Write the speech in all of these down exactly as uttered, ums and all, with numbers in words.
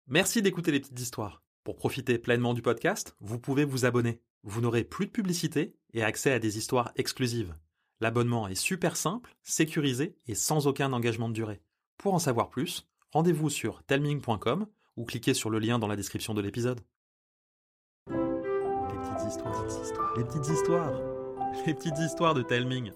Merci d'écouter les petites histoires. Pour profiter pleinement du podcast, vous pouvez vous abonner. Vous n'aurez plus de publicité et accès à des histoires exclusives. L'abonnement est super simple, sécurisé et sans aucun engagement de durée. Pour en savoir plus, rendez-vous sur telming point com ou cliquez sur le lien dans la description de l'épisode. Les petites histoires, les petites histoires, les petites histoires, les petites histoires de Telming.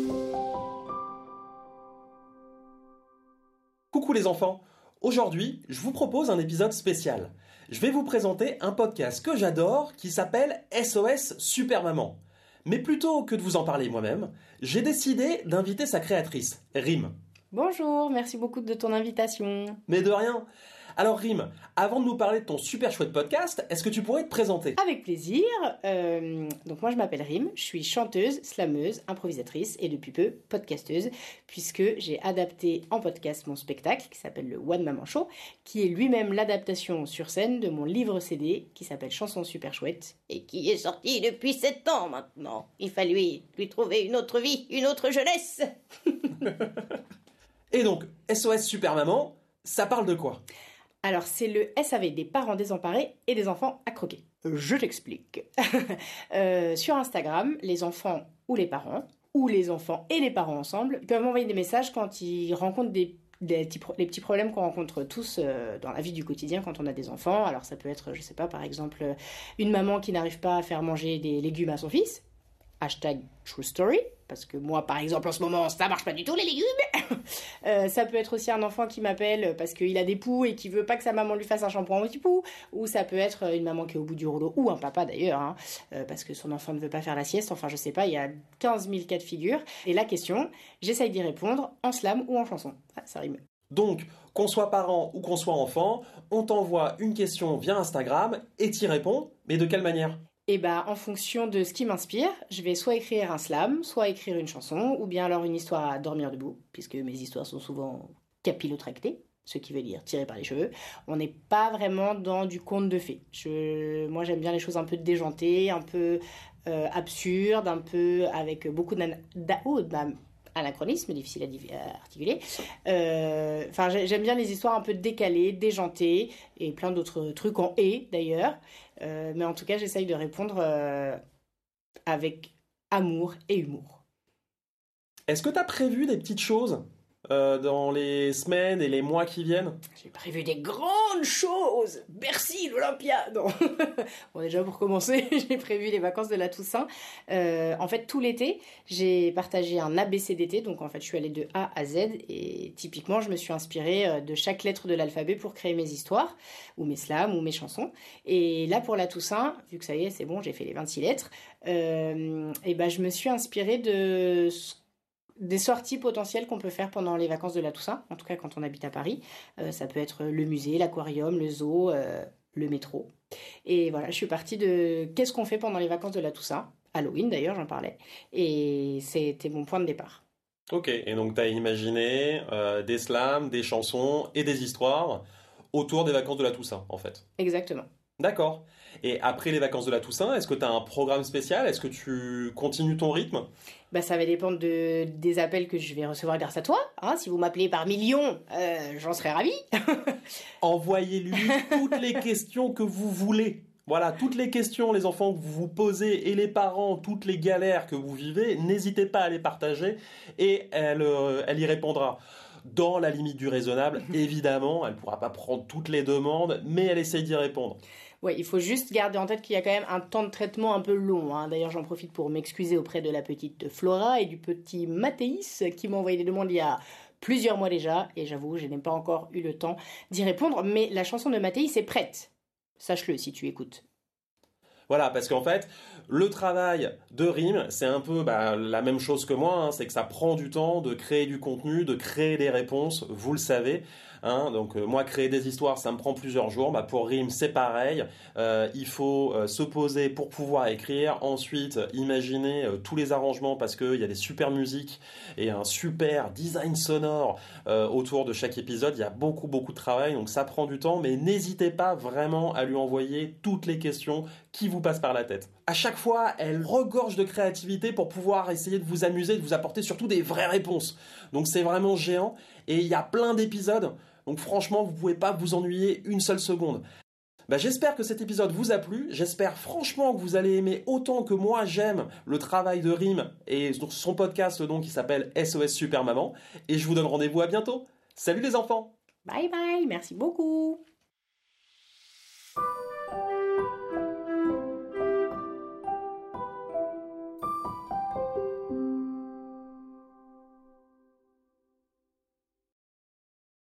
Coucou les enfants, aujourd'hui je vous propose un épisode spécial. Je vais vous présenter un podcast que j'adore qui s'appelle S O S Super Maman. Mais plutôt que de vous en parler moi-même, j'ai décidé d'inviter sa créatrice, Rim. Bonjour, merci beaucoup de ton invitation. Mais de rien. Alors Rim, avant de nous parler de ton super chouette podcast, est-ce que tu pourrais te présenter ? Avec plaisir. Euh, donc moi je m'appelle Rim, je suis chanteuse, slameuse, improvisatrice et depuis peu podcasteuse, puisque j'ai adapté en podcast mon spectacle qui s'appelle le One Maman Show, qui est lui-même l'adaptation sur scène de mon livre C D qui s'appelle Chansons super chouettes et qui est sorti depuis sept ans maintenant. Il fallait lui trouver une autre vie, une autre jeunesse. Et donc, S O S Super Maman, ça parle de quoi ? Alors, c'est le S A V des parents désemparés et des enfants à croquer. Je t'explique. euh, sur Instagram, les enfants ou les parents, ou les enfants et les parents ensemble, peuvent m'envoyer des messages quand ils rencontrent des, des petits, les petits problèmes qu'on rencontre tous euh, dans la vie du quotidien quand on a des enfants. Alors, ça peut être, je sais pas, par exemple, une maman qui n'arrive pas à faire manger des légumes à son fils. Hashtag true story, parce que moi, par exemple, en ce moment, ça marche pas du tout, les légumes. euh, ça peut être aussi un enfant qui m'appelle parce qu'il a des poux et qui veut pas que sa maman lui fasse un shampoing anti-poux. Ou ça peut être une maman qui est au bout du rouleau, ou un papa d'ailleurs, hein, euh, parce que son enfant ne veut pas faire la sieste. Enfin, je sais pas, il y a quinze mille cas de figure. Et la question, j'essaye d'y répondre en slam ou en chanson. Ah, ça rime. Donc, qu'on soit parent ou qu'on soit enfant, on t'envoie une question via Instagram et t'y réponds, mais de quelle manière ? Et bah, en fonction de ce qui m'inspire, je vais soit écrire un slam, soit écrire une chanson, ou bien alors une histoire à dormir debout, puisque mes histoires sont souvent capillotractées, ce qui veut dire tirées par les cheveux. On n'est pas vraiment dans du conte de fées. Je, moi, j'aime bien les choses un peu déjantées, un peu euh, absurdes, un peu avec beaucoup d'anachronismes, anachronisme, difficile à articuler. Euh, enfin, j'aime bien les histoires un peu décalées, déjantées, et plein d'autres trucs en « et » d'ailleurs. Euh, mais en tout cas, j'essaye de répondre euh, avec amour et humour. Est-ce que tu as prévu des petites choses euh, dans les semaines et les mois qui viennent ? J'ai prévu des grandes choses. Bercy, l'Olympia. Non. Bon, déjà pour commencer, j'ai prévu les vacances de la Toussaint. Euh, en fait, tout l'été, j'ai partagé un A B C d'été. Donc en fait, je suis allée de A à Z et typiquement, je me suis inspirée de chaque lettre de l'alphabet pour créer mes histoires ou mes slams ou mes chansons. Et là, pour la Toussaint, vu que ça y est, c'est bon, j'ai fait les vingt-six lettres. Euh, et ben, je me suis inspirée de des sorties potentielles qu'on peut faire pendant les vacances de la Toussaint, en tout cas quand on habite à Paris. Euh, ça peut être le musée, l'aquarium, le zoo, euh, le métro. Et voilà, je suis partie de qu'est-ce qu'on fait pendant les vacances de la Toussaint, Halloween d'ailleurs, j'en parlais, et c'était mon point de départ. Ok, et donc tu as imaginé euh, des slams, des chansons et des histoires autour des vacances de la Toussaint, en fait. Exactement. D'accord. Et après les vacances de la Toussaint, est-ce que tu as un programme spécial ? Est-ce que tu continues ton rythme ? Bah, ça va dépendre de, des appels que je vais recevoir grâce à toi. Hein, si vous m'appelez par millions, euh, j'en serais ravie. Envoyez-lui toutes les questions que vous voulez. Voilà, toutes les questions, les enfants, que vous vous posez et les parents, toutes les galères que vous vivez, n'hésitez pas à les partager et elle, euh, elle y répondra. Dans la limite du raisonnable, évidemment, elle ne pourra pas prendre toutes les demandes, mais elle essaye d'y répondre. Ouais, il faut juste garder en tête qu'il y a quand même un temps de traitement un peu long. Hein. D'ailleurs, j'en profite pour m'excuser auprès de la petite Flora et du petit Mathéis qui m'ont envoyé des demandes il y a plusieurs mois déjà. Et j'avoue, je n'ai pas encore eu le temps d'y répondre. Mais la chanson de Mathéis est prête. Sache-le si tu écoutes. Voilà, parce qu'en fait, le travail de Rim, c'est un peu bah, la même chose que moi, hein, c'est que ça prend du temps de créer du contenu, de créer des réponses, vous le savez. Hein, donc euh, moi, créer des histoires, ça me prend plusieurs jours. Bah, pour Rim, c'est pareil. Euh, il faut euh, se poser pour pouvoir écrire. Ensuite, imaginer euh, tous les arrangements parce qu'il y a des super musiques et un super design sonore euh, autour de chaque épisode. Il y a beaucoup, beaucoup de travail, donc ça prend du temps. Mais n'hésitez pas vraiment à lui envoyer toutes les questions qui vous passent par la tête. À chaque fois, elle regorge de créativité pour pouvoir essayer de vous amuser, de vous apporter surtout des vraies réponses. Donc c'est vraiment géant. Et il y a plein d'épisodes Donc franchement, vous pouvez pas vous ennuyer une seule seconde. Bah, j'espère que cet épisode vous a plu, j'espère franchement que vous allez aimer autant que moi j'aime le travail de Rim et son podcast donc qui s'appelle S O S Super Maman, et je vous donne rendez-vous à bientôt. Salut les enfants! Bye bye, merci beaucoup.